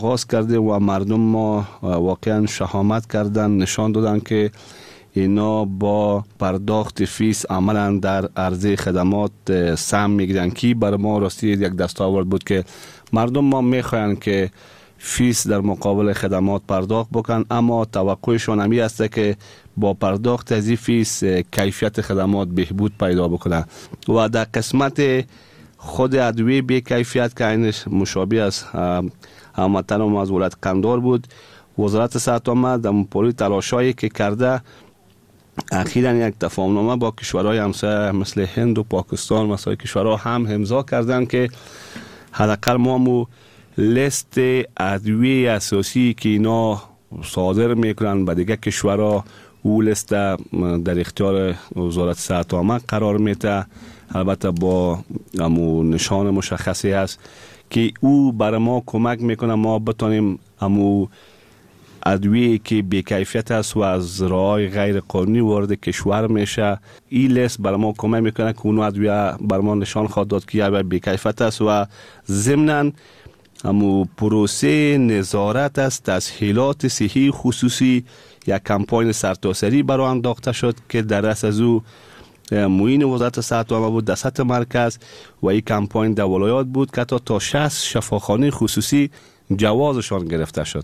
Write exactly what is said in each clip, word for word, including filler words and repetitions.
آغاز کردیم و مردم ما واقعا شهامت کردن، نشان دادن که اینا با پرداخت فیس عملا در عرضه خدمات سهم میگیرن که برای ما راستی یک دستاورد بود که مردم ما میخواین که فیس در مقابل خدمات پرداخت بکن، اما توقعشون همی است که با پرداخت از این فیس کیفیت خدمات بهبود پیدا بکنه و در قسمت خود ادویه بی کیفیت که اینش مشابه است هموطن ما از ولایت قندهار بود، وزارت صحت آمد در پوری تلاشایی که کرده اخیراً یک تفاهمنامه با کشورهای همسایه مثل هند و پاکستان مثلا کشورها هم امضا کردن که حداقل ما مو لیست ادویه اساسی که اینا صادر میکنن به دیگه کشورها او لیست در اختیار وزارت صحت آمد قرار میده، البته با امو نشان مشخصی هست که او برای ما کمک میکنه ما بتانیم امو ادویه که بی‌کیفیت است و از راه‌های غیر قانونی وارد کشور میشه، این لیست برای ما کمک میکنه که اون ادویه برای ما نشان خواهد داد که یا بی‌کیفیت است و ضمناً امو پروسه نظارت است تسهیلات صحی خصوصی یک کمپاین سرتاسری برای انداخته شد که در رأس از او معین وزارت صحت عامه بود در سطح مرکز و این کمپاین در ولایات بود که تا شصت شفاخانه خصوصی جوازشان گرفته شد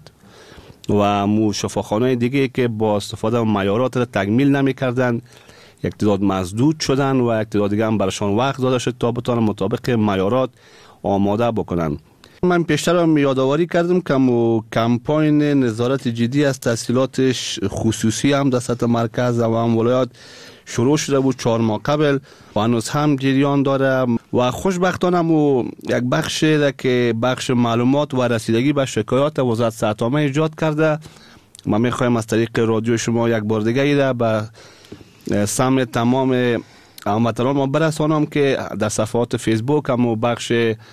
و مو شفاخانه دیگه که با استفاده از معیارات را تکمیل نمی کردن یک تعداد مسدود شدن و یک تعداد دیگه هم برشان وقت داده شد تا بتوانن مطابق معیارات آماده بکنن. من پیشتر هم یادآوری کردم که مو کمپاین نظارت جدی از تسهیلات خصوصی هم در سطح مرکز و هم ولایات شروع شده بود چهار ماه قبل و هنوز هم جریان داره و خوشبختانه مو یک بخش که بخش معلومات و رسیدگی به شکایات وزارت صحت عامه ایجاد کرده. ما میخوایم از طریق رادیو شما یک بار دیگه ایره به سمع تمام هموطنان ما برسانم که در صفحات فیسبوک هم بخش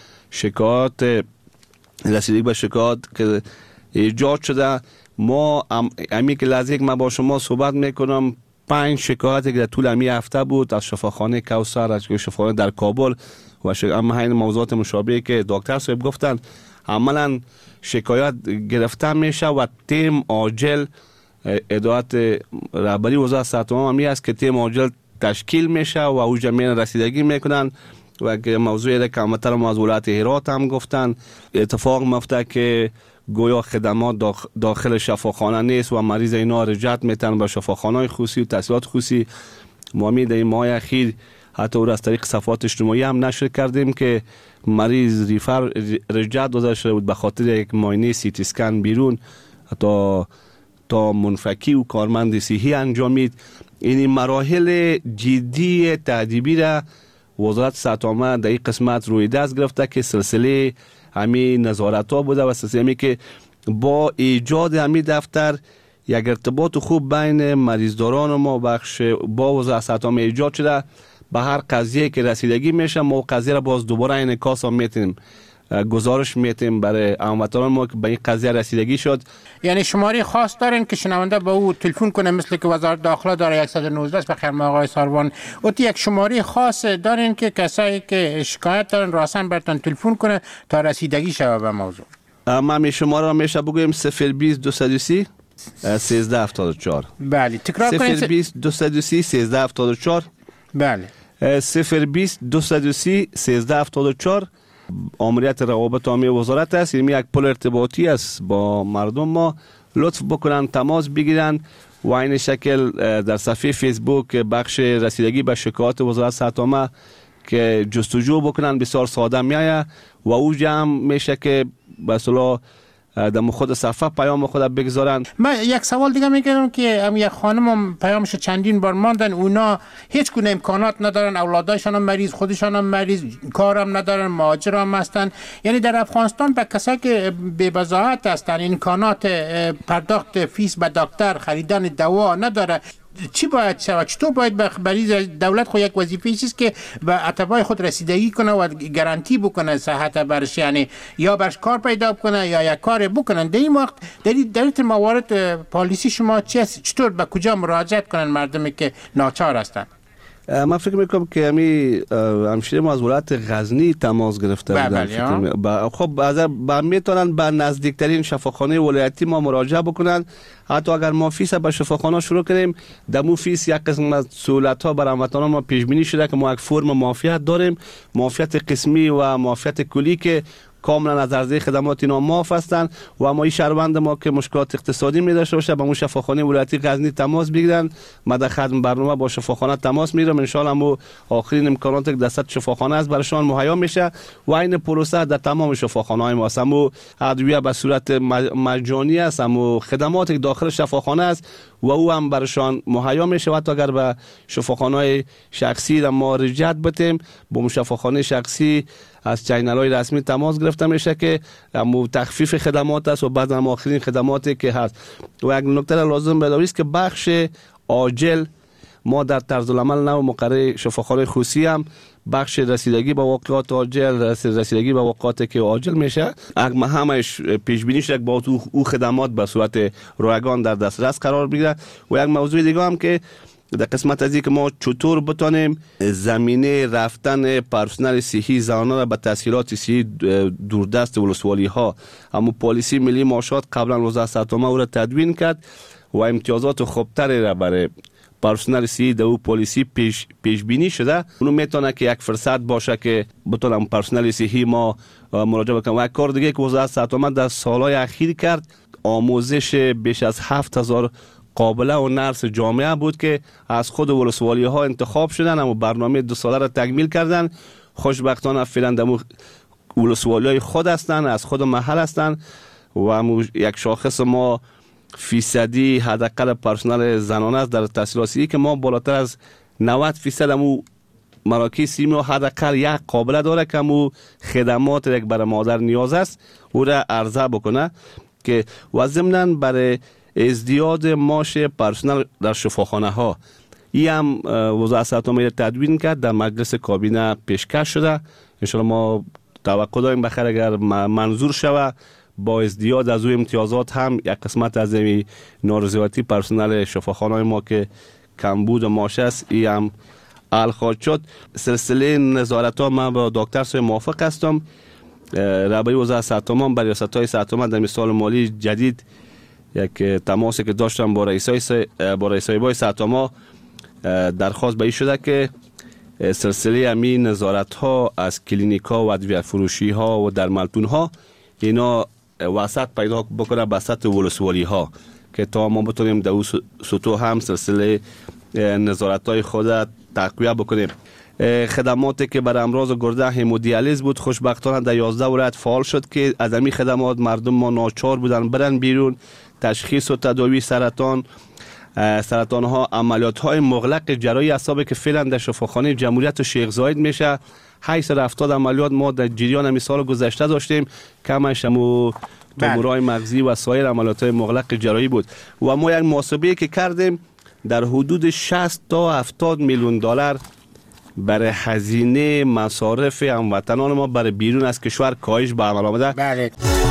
شکایات رسیدگی به شکایات که ایجاد شده ما امی که لحظه که من با شما صحبت میکنم پنج شکایتی که در طول امی هفته بود از شفاخانه کوثر، از شفاخانه در کابل و ش... اما این موضوعات مشابهی که دکتر صاحب گفتن عملا شکایت گرفته میشه و تیم عاجل ادارت رهبری وزارت صحت عامه می است که تیم عاجل تشکیل میشه و او جمعیت رسیدگی میکنن و که موضوعی که هموطن ما از ولایت هرات هم گفتن اتفاق میفته که گویا خدمات داخل شفاخانه نیست و مریض اینا رجعت میتن به شفاخانه خصوصی و تحصیلات خصوصی. ما می در این ماه اخیر حتی او را از طریق صفحات اجتماعی هم نشر کردیم که مریض ریفر رجعت داده شده بود به خاطر یک معاینه سی تی اسکن بیرون تا تا منفکی و کارمند صحی انجامید. این مراحل جدی تادیبی را وزارت صحت عامه در این قسمت روی دست گرفته که سلسله همین نظارت ها بوده و سلسله همی که با ایجاد همین دفتر یک ارتباط خوب بین مریضداران ما بخش با وزارت صحت عامه ایجاد شده. به هر قضیه که رسیدگی میشه ما قضیه را باز دوباره انعکاس هم میتیم گزارش میتیم برای هموطنان ما که به این قضیه رسیدگی شد. یعنی شماره خاص دارین که شنونده به او تلفن کنه مثل که وزارت داخله داره صد و نوزده است بخیر آقای ساروان اوتی یک شماره خاص دارین که کسایی که شکایت دارن راسن برتون تلفن کنه تا رسیدگی شود به موضوع؟ ما می شماره را میشه بگویم صفر بیست دویست و سی سیزده هفتاد و چهار. بله تکرار کنید. صفر بیست دویست و سی سیزده هفتاد و چهار. بله صفر بیست دویست و سی سیزده هفتاد و چهار آمریت روابط عامه وزارت است. این یک پل ارتباطی است با مردم ما. لطف بکنن تماس بگیرن و این شکل در صفحه فیسبوک بخش رسیدگی به شکایات وزارت صحت عامه که جستجو بکنن بسیار ساده میایه و او جمع میشه که به اصطلاح در خود صفحه پیام خود بگذارن. من یک سوال دیگه میگم که هم یک خانم پیامش چندین بار ماندن، اونا هیچ گونه امکانات ندارن، اولادایشان هم مریض، خودشان هم مریض، کارم ندارن، مهاجر هم هستن. یعنی در افغانستان به کسایی که بی بضاعت هستن امکانات پرداخت فیس به دکتر، خریدن دوا نداره، چی باید شود؟ چطور باید برای دولت خود یک وظیفه است که به اتباع خود رسیدگی کنه و گارانتی بکنه صحت برش، یعنی یا برش کار پیدا کنه یا یک کار بکنن. در این وقت در این موارد پالیسی شما چی است؟ چطور به کجا مراجعت کنن مردمی که ناچار هستند؟ من فکر میکنم که امی همشیره ما از ولایت غزنی تماس گرفته بودن. خب با میتونن به نزدیکترین شفاخانه ولایتی ما مراجعه بکنن. حتی اگر ما فیس به شفاخانه شروع کنیم، دمو فیس یک قسم از سهولت ها برای هموطنان ما پیش بینی شده که ما یک فرم معافیت داریم، معافیت قسمی و معافیت کلی که کاملا از عرضه خدمات اینا معاف هستند و ما این شهروند ما که مشکلات اقتصادی می داشته باشه با اون شفاخانه ولایتی غزنی تماس بگیرن. ما در خدمت برنامه با شفاخانه تماس میگیرم، ان شاء الله آخرین امکانات که دست شفاخانه است برایشان مهیا میشه و این پروسه در تمام شفاخانه های ما است. همو ادویه به صورت مجانی است، همو خدمات که داخل شفاخانه است و او هم برایشان مهیا میشه. و اگر به شفاخانه شخصی ما رجعت بتیم، با شفاخانه شخصی از چینل های رسمی تماس گرفته میشه که امو تخفیف خدمات است و بعد هم آخرین خدماتی که هست. و یک نکته لازم بدانید است که بخش عاجل ما در طرز العمل نو مقرر شفاخانه خصوصی هم بخش رسیدگی به واقعات عاجل، رسیدگی به واقعاتی که عاجل میشه، اگه همش پیش بینی شد با او خدمات به صورت رایگان در دسترس قرار بگیره. و یک موضوع دیگه هم که در قسمت از که ما چطور بتانیم زمینه رفتن پرسنل صحی زنانه را به تسهیلات صحی دوردست ولسوالی ها، اما پالیسی ملی معاشات قبلا وزارت صحت عامه او را تدوین کرد و امتیازات خوبتری را برای پرسنل صحی در او پالیسی پیش, پیش بینی شده. اونو میتونه که یک فرصت باشه که بتونم پرسنل صحی ما مراجعه بکنم. و یک کار دیگه که وزارت صحت عامه در سالهای اخیر کرد، آموزش بیش از هفت هزار قابله و نرس جامعه بود که از خود ولسوالی ها انتخاب شدن، اما برنامه دو ساله را تکمیل کردن. خوشبختانه فعلا دمو ولسوالی های خود هستن، از خود محل هستن و همو یک شاخص ما فیصدی حداقل پرسنل زنانه است در تحصیلاتی که ما بالاتر از نود فیصد همو مراکز سیمی حداقل یک قابله داره که همو خدمات یک برای مادر نیاز است او را عرضه بکنه که و ضمناً برای ازدیاد ماش پرسنل در شفاخانه ها این هم وزارت صحت عامه تدوین کرد، در مجلس کابینه پیشکش شده. ان شاء الله ما توقع داریم بخیر اگر منظور شوه با ازدیاد از او امتیازات هم یک قسمت از این نارضایتی پرسنل شفاخانه ما که کمبود ماش است این هم حل خواهد شد. سلسله نظارت ها من با دکتر صاحب موافق هستم. رهبری وزارت صحت عامه برای ریاست‌های صحت عامه در سال مالی جدید یک تماسی که داشتم با رئیسای با رئیسای بای صحت عامه درخواست به این شده که سلسله امی نظارت ها از کلینیک ها و ادویه فروشی ها و درملتون ها اینا وسط پیدا بکنه به سطح ولسوالی ها که تا ما بتونیم در اون سطوح هم سلسله نظارت های خود تقویه بکنیم. خدماتی که برای امراض گرده همودیالیز بود خوشبختانه در یازده ولایت فعال شد که از این خدمات مردم ما ناچار بودن برن بیرون. تشخیص و تداوی سرطان، سرطان ها، عملیات های مغلق جراحی اعصاب که فعلا در شفاخانه جمهوریت شیخ زاید میشه، هشتصد و هفتاد عملیات ما در جریان همین سال گذشته داشتیم، کمش همو تومورهای مغزی و سایر عملیات های مغلق جراحی بود. و ما یک محاسبه که کردیم در حدود شصت تا هفتاد میلیون دلار برای هزینه مصارف هموطنان ما برای بیرون از کشور کاهش به عمل آمده. بله.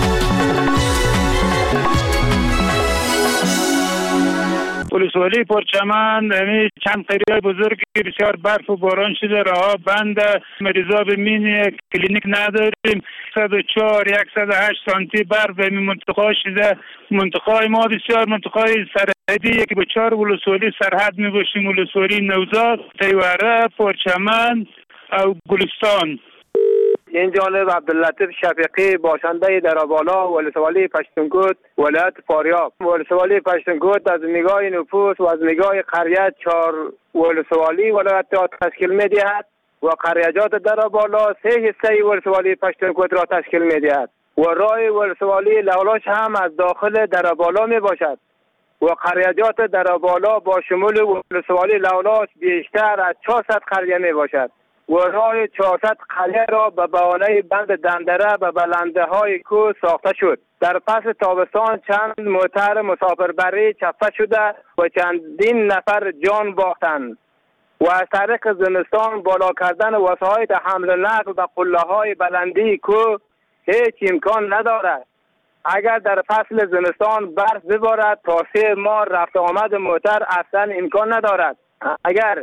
ولسوالی پرچمن همی چند قریه بزرگ بسیار برف و باران شده، راه بند، مریضا به مین کلینیک نداریم. صد و چهار صد و هشت سانتی برف به منطقه شده. منطقه ما بسیار منطقه سرحدی که به چهار ولسوالی سرحد می باشیم، ولسوالی نوزاد، تیوره، پرچمن و گلستان. این جانب عبداللطیف شفیقی باشنده درابالا ولسوالی پشتونکوت ولایت فاریاب. ولسوالی پشتونکوت از نگاه نفوس و از نگاه قریه چهار ولسوالی ولایت را تشکیل می‌دهد و قریه‌جات درابالا سه حصه ولسوالی پشتونکوت را تشکیل می‌دهد و راه ولسوالی لولاش هم از داخل درابالا میباشد و قریه‌جات درابالا با شمول ولسوالی لولاش بیشتر از چهارصد قریه میباشد و راه چهارصد قریه را به بهانه بند دندره به بلنده های کوه ساخته شد. در فصل تابستان چند موتر مسافربری چپه شده و چندین نفر جان باختند و از طریق زمستان بالا کردن وسایط حمل و نقل به قله های بلندی کوه هیچ امکان ندارد. اگر در فصل زمستان برف ببارد تا سه ماه رفت آمد موتر اصلا امکان ندارد. اگر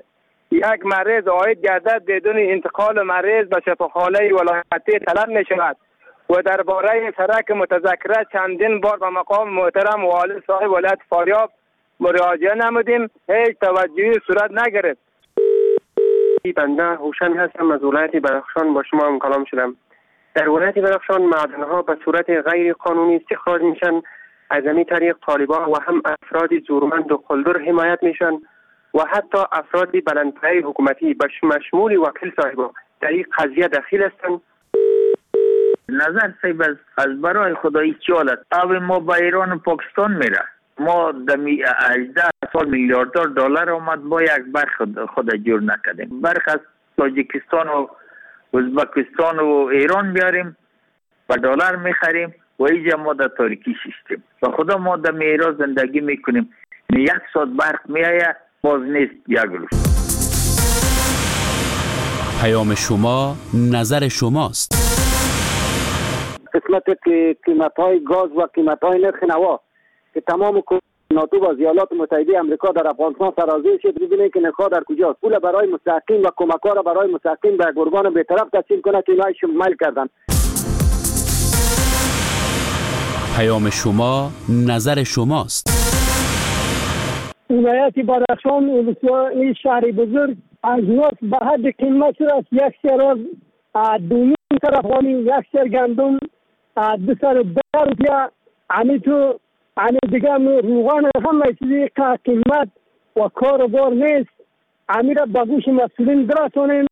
یک مریض عاید گردد بدون انتقال مریض به شفاخانه ولایتی طلب می شود و درباره سرک متذکره چندین بار به مقام محترم والی صاحب ولایت فاریاب مراجعه نمودیم، هیچ توجهی صورت نگرفت. بنده هوشنگ هستم، از ولایت بدخشان با شما هم کلام شدم. در ولایت بدخشان معدن‌ها به صورت غیر قانونی استخراج میشن، از این طریق طالبان و هم افراد زورمند و قلدر حمایت میشن و حتی افراد بلندپایه حکومتی به مشمول وکیل صاحبا در این قضیه دخیل هستند. نظر صاحب از برای خدایی چی حالت آب ما با ایران و پاکستان میره، ما دمی هجده سال میلیاردر دلار آمد با یک برخ خود جور نکردیم، برخ از تاجیکستان و ازبکستان و ایران بیاریم و دلار میخریم و اینجا ما در تاریکی ششتیم و خدا ما در میرا زندگی میکنیم. یک ساعت برق میایه باز نیست یک روز. پیام شما نظر شماست. قسمت که قیمت های گاز و قیمت های نرخ نوا که تمام ناتو و ایالات متحده آمریکا در افغانستان سرازیر شد، ببینید که نخواه در کجاست. پول برای مستحقین و کمک‌ها را برای مستحقین به گرگان بی‌طرف تقسیم کنه که اینها شمال کردن. پیام شما نظر شماست. ولایت بدخشان این شهر بزرگ از نفت به حد قیمت را یک سر دونیم طرفانی، یک سر گندم دو سر ده روپیه، امی تو امی دیگه روغان همه چیزی که قیمت و کار و بار نیست، امی را به گوش مسئولین برسانیم.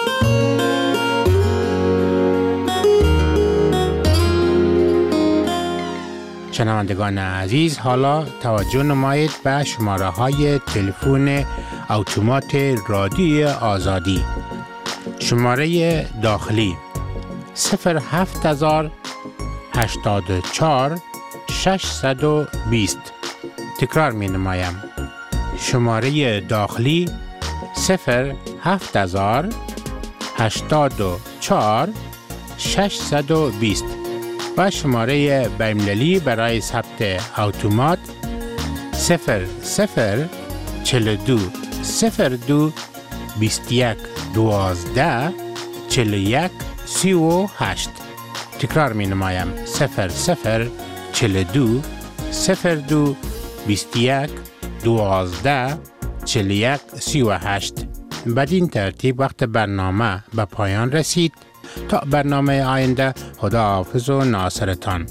شنوندگان عزیز، حالا توجه نمایید به شماره های تلفن اتومات رادیوی آزادی. شماره داخلی صفر هفت هزار هشتاد و چهار ششصد و بیست. تکرار می نمایم. شماره داخلی صفر هفت هزار هشتاد و چهار ششصد و بیست و شماره بین‌المللی برای ثبت اتومات صفر صفر چهل و دو صفر دو بیست و یک دوازده چهل و یک سی و هشت. تکرار می نمایم. صفر صفر چهل و دو صفر دو بیست و یک دوازده چهل و یک سی و هشت. بدین ترتیب وقت برنامه به پایان رسید. تا برنامه آینده، خدا حافظ و ناصرتان.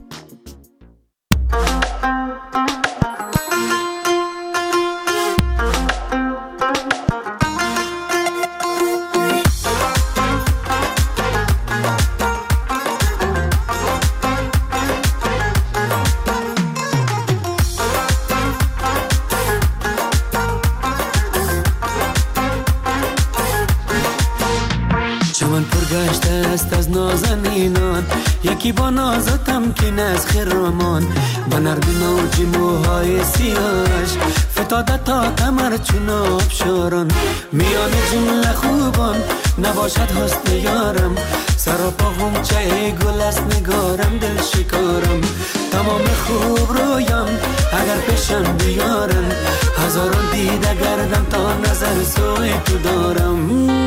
یکی با نازتم که نز خرامان با نرمی موجی موهای سیاش فتاده تا کمر چون آبشاران میان جمله خوبان نباشد حسن یارم سر و پا غنچه گل است نگارم دل شکارم تمام خوب رویم اگر پیشم بیارم هزاران دیده گردم تا نظر سوی تو دارم.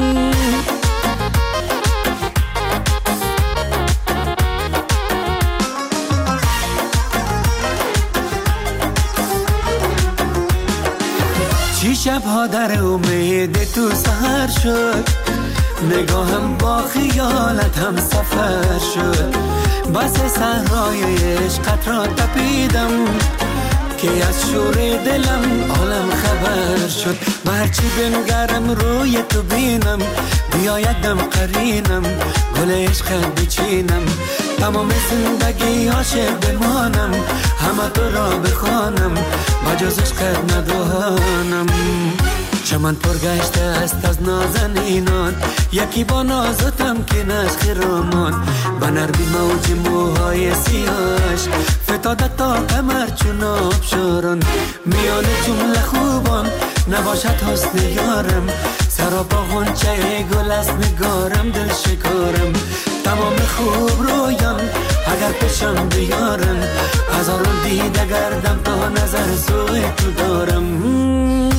شبها در امید تو سهر شد نگاهم با خیالت هم سفر شد بس صحرای عشقت را تپیدم که از شور دلم عالم خبر شد برچی بنگرم روی تو بینم بیایدم قرینم گل عشقت بچینم تمام زندگی عاشق بمانم همه تو را بخوانم بجز عشقت ندانم. چمن پرگشته است از نازنینان یکی با نازتم که نز خرامان به نرمی موج موهای سیاش فتاده تا کمر چون آبشاران میان جمله خوبان نباشد حسن یارم سر و پا غنچه گل است نگارم دل شکارم تمام خوب رویم اگر پیشم بیارم هزاران دیده گردم تا نظر سوی تو دارم.